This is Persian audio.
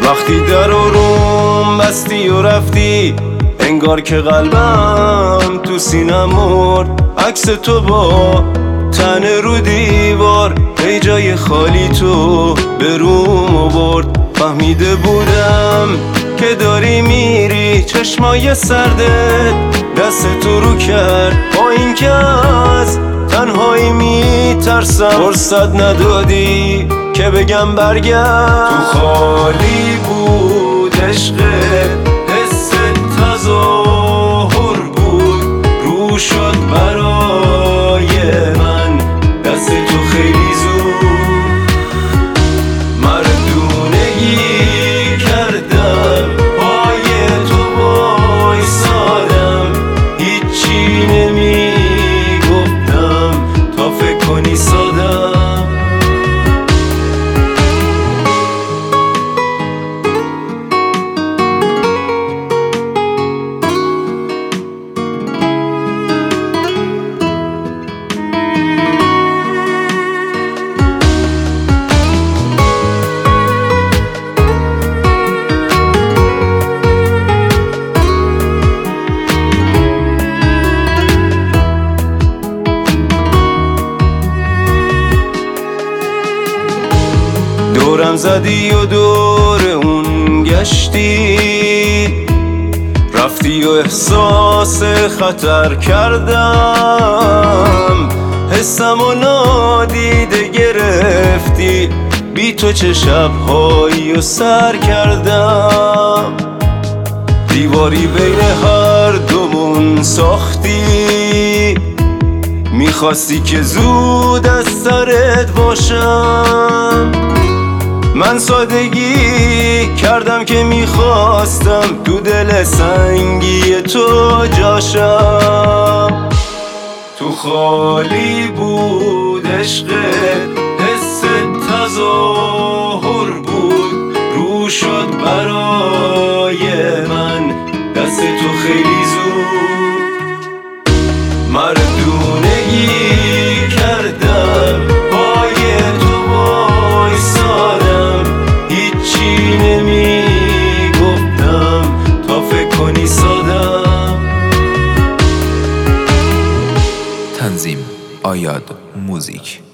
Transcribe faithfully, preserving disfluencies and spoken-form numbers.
وقتی در و روم بستی و رفتی، انگار که قلبم تو سینم مرد. عکس تو با تنه رو دیوار، ای جای خالی تو به روم آورد. فهمیده بودم که داری میری، چشمای سرده دست تو رو کرد. با این که از تنهایی میترسم، فرصت ندادی که بگم برگرد. تو خالی بود عشقت، حس تظاهر بود، رو شد برای من دست تو خیلی زود. مردونگی کردم، پای تو بایسادم، هیچی نمی گفتم تا فکر کنی سادم. دورم زدی و دور اون گشتی، رفتی و احساس خطر کردم. حسم و نادیده گرفتی، بی تو چه شبهایی و سر کردم. دیواری بین هر دومون ساختی، میخواستی که زود از سرت باشم. من سادگی کردم که میخواستم تو دل سنگی تو جاشم. تو خالی بود عشقت، حس تظاهر بود، رو شد برای من دست تو خیلی زود. مردونگی کردم، پای تو بایسادم، هیچی نمی گفتم تا فکر کنی سادم. تنظیم آیاد موزیک.